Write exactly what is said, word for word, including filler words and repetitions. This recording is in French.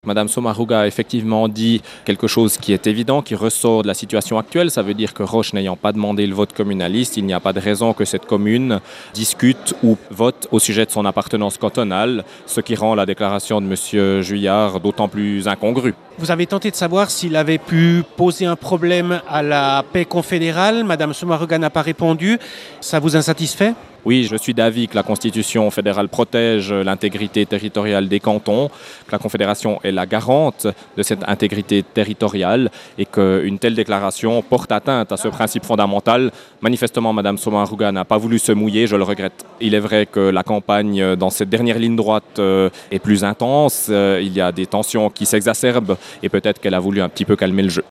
Madame Sommaruga a effectivement dit quelque chose qui est évident, qui ressort de la situation actuelle. Ça veut dire que Roche n'ayant pas demandé le vote communaliste, il n'y a pas de raison que cette commune discute ou vote au sujet de son appartenance cantonale, ce qui rend la déclaration de M. Juillard d'autant plus incongrue. Vous avez tenté de savoir s'il avait pu poser un problème à la paix confédérale. Madame Sommaruga n'a pas répondu. Ça vous insatisfait ? Oui, je suis d'avis que la Constitution fédérale protège l'intégrité territoriale des cantons, que la Confédération est la garante de cette intégrité territoriale et qu'une telle déclaration porte atteinte à ce principe fondamental. Manifestement, Mme Sommaruga n'a pas voulu se mouiller, je le regrette. Il est vrai que la campagne dans cette dernière ligne droite est plus intense, il y a des tensions qui s'exacerbent et peut-être qu'elle a voulu un petit peu calmer le jeu.